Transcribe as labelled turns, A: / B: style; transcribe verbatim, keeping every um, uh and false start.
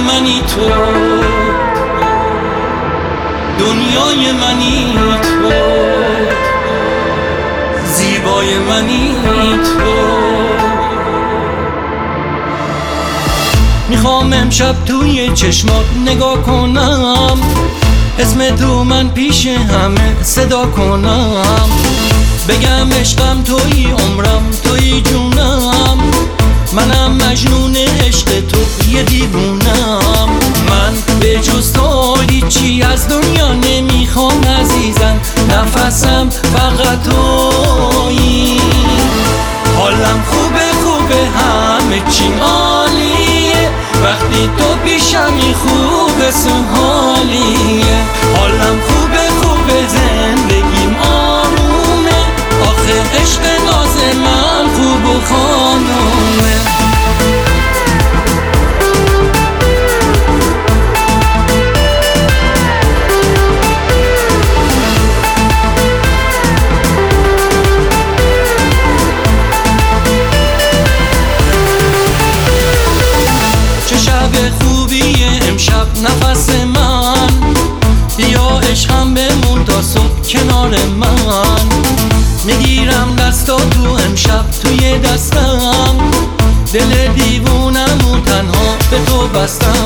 A: منی تو، دنیای منی تو، زیبای منی تو. میخوام امشب توی چشمات نگاه کنم، اسم تو من پیش همه صدا کنم، بگم عشقم توی عمرم توی جونم، منم مجنون عشق تو یه دیوونم. من به جز تو هیچی از دنیا نمیخوام عزیزم، نفسم فقط تویی، حالم خوبه خوبه همه چی عالیه، وقتی تو پیشمی خوبه سوحالیه، حالم خوبه خوبه زندگیم آرومه، آخه عشق ناز من خوب و خانومه. چه شب خوبیه امشب نفس من، یا عشقم بمون تا صبح کنار من، میگیرم دستا تو امشب توی دستم، دل دیوونم و تنها به تو بستم.